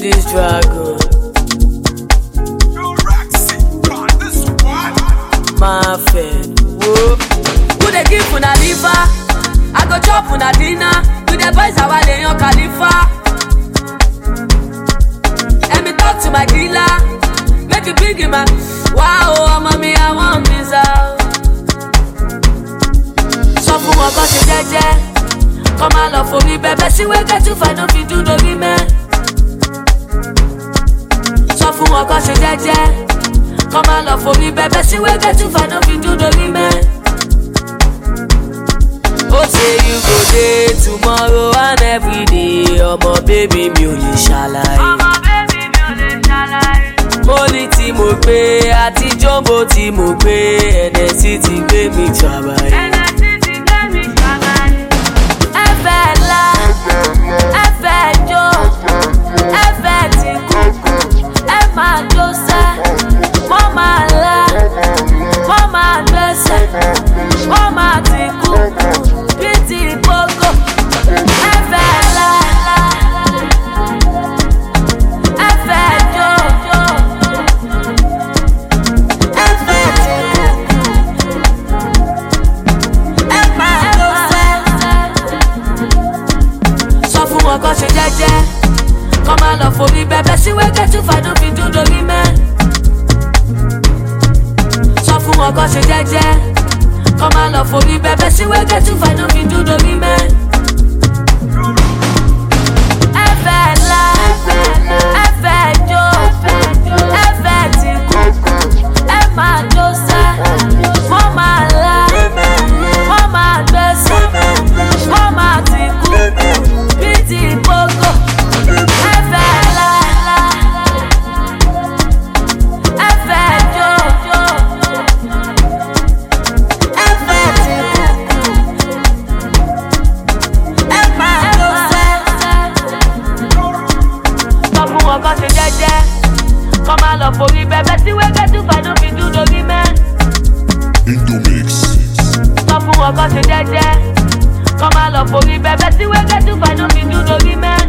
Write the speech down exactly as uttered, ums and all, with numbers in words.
this dragon. My friend, whoa. Who they give una liver? I go chop una dinner. With the boys I want on Khalifa. Let me talk to my dealer. Make it big in my wow, oh, mommy, I want this out. So for my boss, jeje. Come on, love for me, baby. See where get to find out if you do the women. So for my boss, jeje. Come on, love for me, baby. See where get to find out if you do the women. Oh, say you go there tomorrow and every day. Oh, my baby, me only shall I. Oh, my baby, me only shall I. Money tí mo gbé àti jumbo tí mo gbé Ẹnẹsí ti gbé mi trabai. Ẹnẹsí ti gbé mi trabai. Ẹ fẹ́ la, ẹ fẹ́ jó, ẹ fẹ́ ti kú, ẹ máa jó sẹ́, wọ́n máa la, wọ́n máa gbẹ́sẹ̀, wọ́n máa ti kú, bí ti gbogbo. Ẹ fẹ́ la, ẹ fẹ́ jó. Cause she jeje. Come on, love for me, baby. See where get to find out if you do the women. So for my cause she jeje. Come on, love for me, baby. See where get to find out if you do the women. Ẹ fẹ́ la, ẹ fẹ́ jó, ẹ fẹ́ ti kú, ẹ máa jó sẹ́, wọ́n máa la, wọ́n máa gbẹ́sẹ̀, wọ́n máa ti kú. Come on, love for me, baby. See where get to find out if you do the women. Indomix. Stop for what cause you jeje. Come on, love for me, baby. See where get to find out if you do the women.